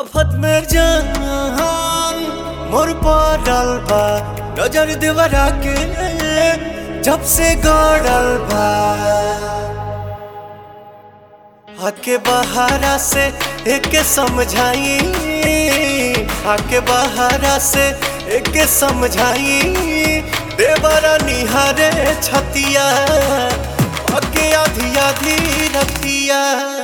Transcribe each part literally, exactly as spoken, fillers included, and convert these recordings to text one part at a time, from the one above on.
आफत में जान मोर पड़ल बा नजर देवरा के जब से गड़ल बा आके बहारा से एक समझाई आके बहारा से एक समझाई देवरा निहारे छतिया आके आधी आधी रतिया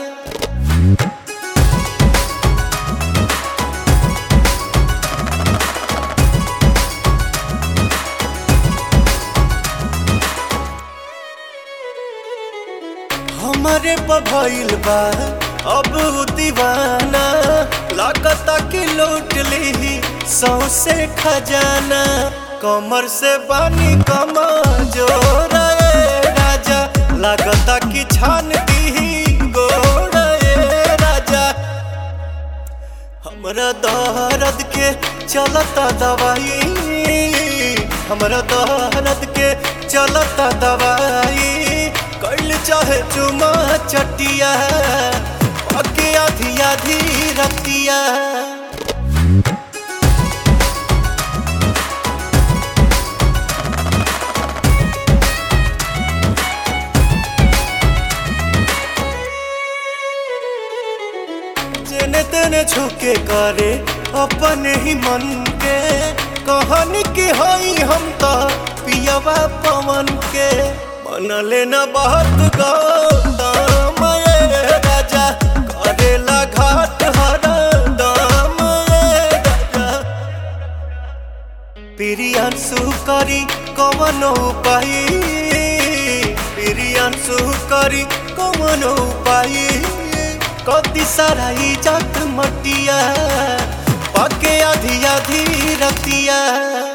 हमारे पभइल बा अब दीवाना लागता कि लूट ली सौसे खजाना कमर से बानी कमा जोर राजा लागता कि छान दी गोड़ राजा हमरा दर्द के चलता दवाई हमरा दर्द के चलता दवाई कैल चाहे चुमा चटिया आके आधी आधी रतिया जेने तेने झुके करे अपने ही मन के कहानी की हई हम तो पियवा पवन के मन लेना बहुत गौतम राजा करेला घाट हर दाम राजा प्रियांशु करी कौन उपाय प्रियांशु करी कौन उपाय कति सारा इज्जत मटिया पाके आधी आधी रतिया।